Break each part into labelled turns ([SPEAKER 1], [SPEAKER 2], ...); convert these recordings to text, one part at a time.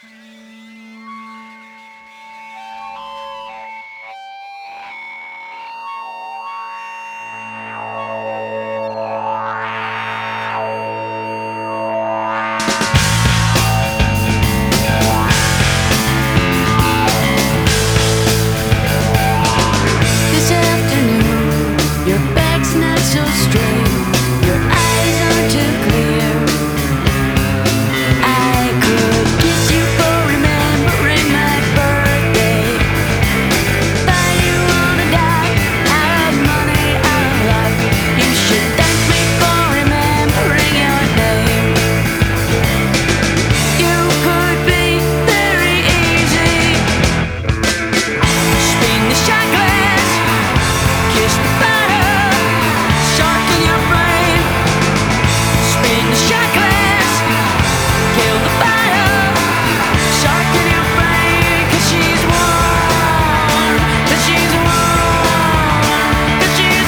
[SPEAKER 1] This afternoon, your back's not so straight, your eyes aren't too clear. I could kiss you for remembering my birthday, buy you on a dime, out of money, out of luck. You should thank me for remembering your name. You could be very easy. Spin the shot glass, kiss the bottom, shark in your brain. Spin the shot glass, kill the bottom, shark in your brain. 'Cause she's warm, 'cause she's warm, 'cause she's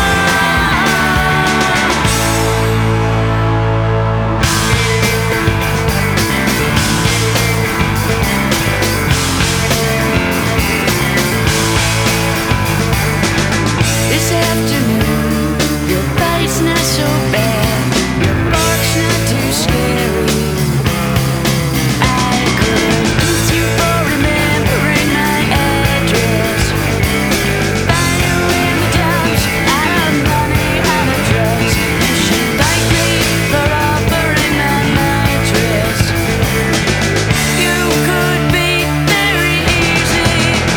[SPEAKER 1] This afternoon, your bite's not so bad, your bark's not too scary. I could kiss you for remembering my address, buy you in the dumps, out of money, out of drugs. You should thank me for offering my mattress. You could be very easy.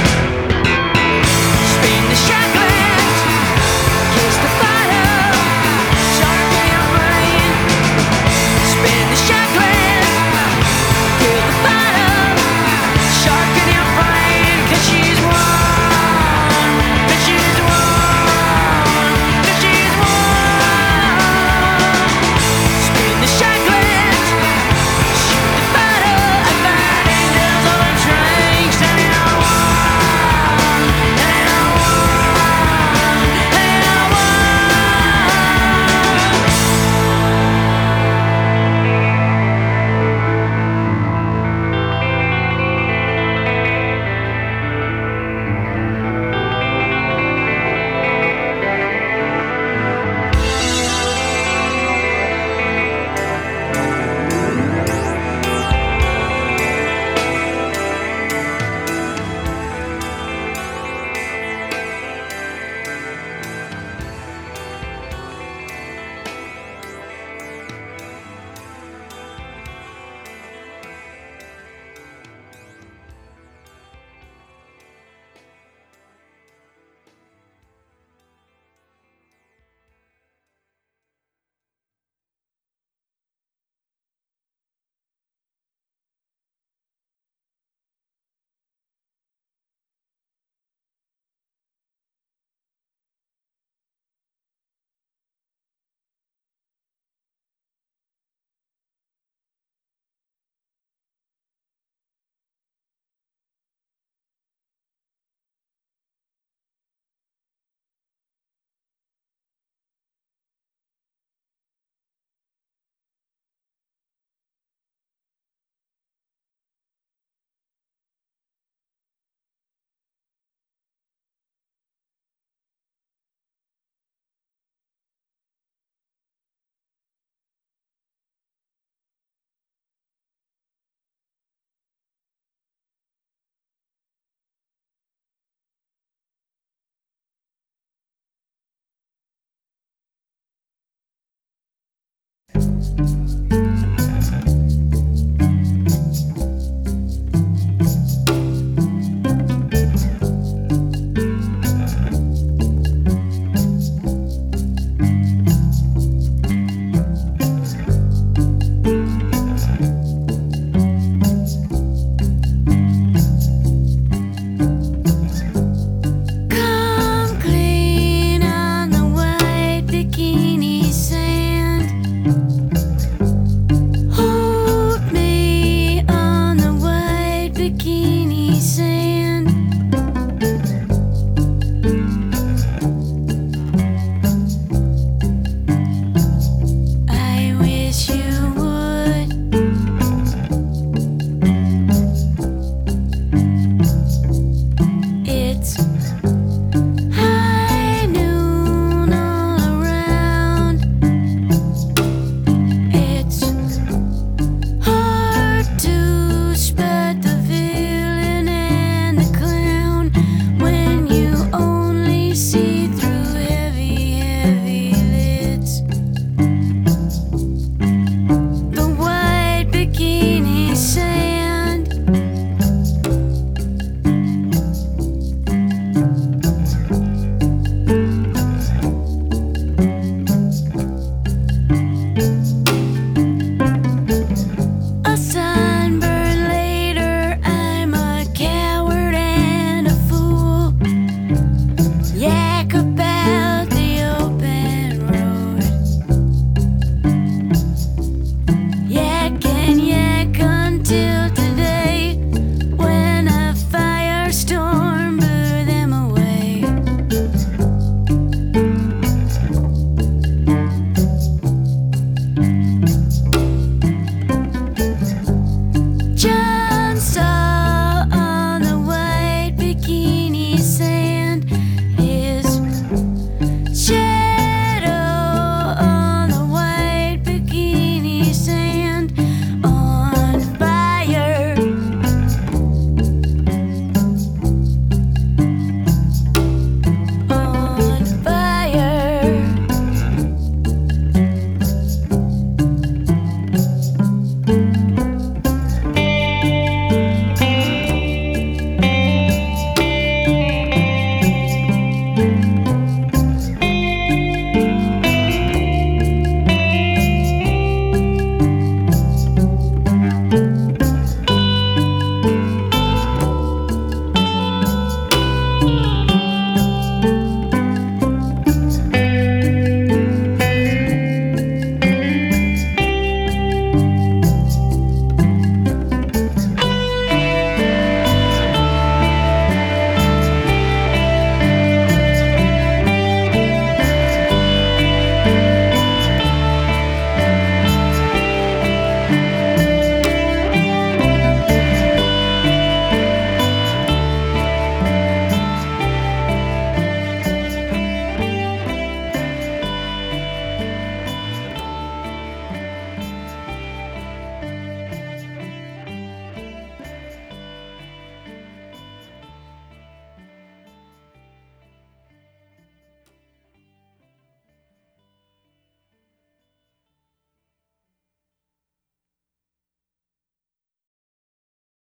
[SPEAKER 1] Spin the shot glass, kiss the bottom, shark in your brain. Spin the shot glass, kill the bottom, shark in your brain. 'Cause she's warm, 'cause she's warm, 'cause she's warm. Spin the shot glass, shoot the bottom. I find angels on trains, and I want, and I want, and I